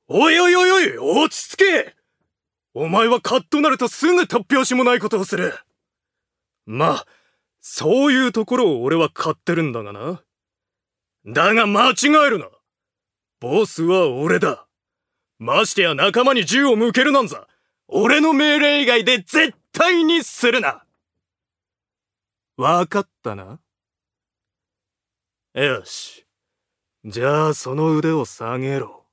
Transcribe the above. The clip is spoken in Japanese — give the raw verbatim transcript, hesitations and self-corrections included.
おいおいおいおい、落ち着け。お前はカッとなるとすぐ突拍子もないことをする。まあ、そういうところを俺は買ってるんだがな。だが間違えるな。ボスは俺だ。ましてや仲間に銃を向けるなんざ、俺の命令以外で絶対にするな。わかったな。よし。じゃあその腕を下げろ。